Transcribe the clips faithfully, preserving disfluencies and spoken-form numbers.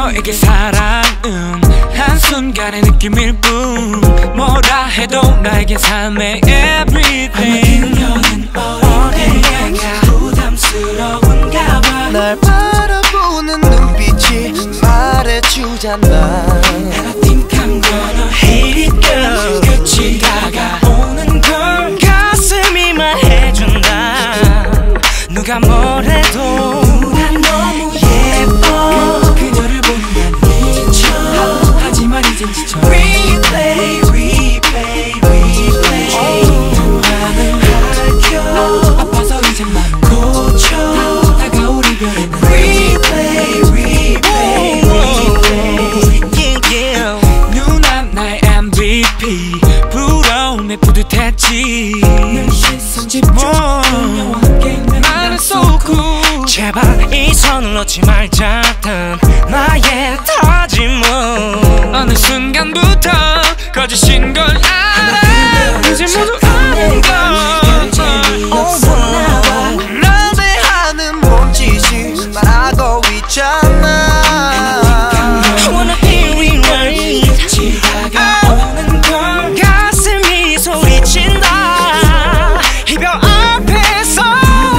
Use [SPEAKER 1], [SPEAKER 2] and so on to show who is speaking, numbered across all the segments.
[SPEAKER 1] 너에게 사랑은 한순간의 느낌일 뿐 뭐라 해도 나에겐 삶의 everything. 그녀는 어딘가 부담스러운가 봐.
[SPEAKER 2] 날 바라보는 눈빛이 말해주잖아.
[SPEAKER 1] And I think I'm gonna hate it girl. 끝이 다가오는 걸 가슴이 말해준다. 누가 뭐래도 난 너무 예뻐. 그녀를 보면 난 지쳐. 하지만 이젠 지쳐. Replay replay replay. 나는 밝혀 아파서 이젠 맘을 고쳐. 다가올 이별에는 Replay replay replay. yeah, yeah. 누나 나의 엠브이피. 부러움에 뿌듯했지. 늘 시선 집중. 그녀와 함께 나는 so cool. 제발 이 손을 놓지 말자던 나의 다짐은 어느 순간부터 거짓인 걸 알아. 이제 모두 아는 걸.
[SPEAKER 2] 날 대하는 몸짓이 말하고 있잖아.
[SPEAKER 1] I wanna hear it right. 끝이 다가오는 걸 가슴이 소리친다. 이별 앞에서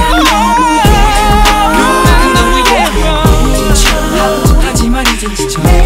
[SPEAKER 1] 난 너무 예뻐. 하지만 이젠 지쳐.